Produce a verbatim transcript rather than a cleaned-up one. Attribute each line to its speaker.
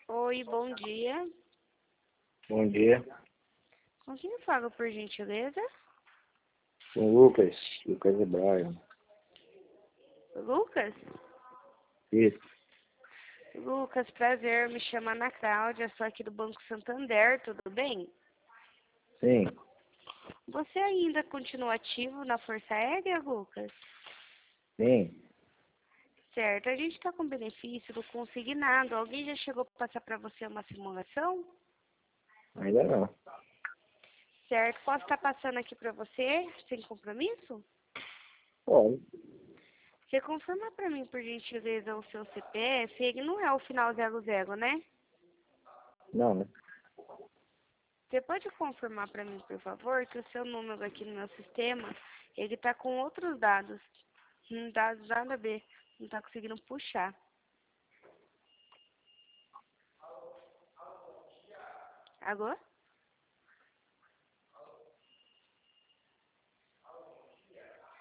Speaker 1: Oi, bom dia.
Speaker 2: Bom dia.
Speaker 1: Com quem eu falo, por gentileza?
Speaker 2: Com o Lucas, Lucas Hebraio.
Speaker 1: Lucas?
Speaker 2: Isso.
Speaker 1: Lucas, prazer, me chamo Ana Cláudia, sou aqui do Banco Santander, tudo bem?
Speaker 2: Sim,
Speaker 1: Você ainda continua ativo na Força Aérea, Lucas?
Speaker 2: sim.
Speaker 1: Certo, a gente está com benefício do consignado. Alguém já chegou a passar para você uma simulação?
Speaker 2: Ainda não.
Speaker 1: Certo, posso estar passando aqui para você, sem compromisso?
Speaker 2: Pode.
Speaker 1: Você confirma para mim, por gentileza, o seu C P F? Ele não é o final zero zero, né?
Speaker 2: Não, né?
Speaker 1: Você pode confirmar para mim, por favor, que o seu número aqui no meu sistema, ele está com outros dados. Não dá nada a ver, não está conseguindo puxar. Agora?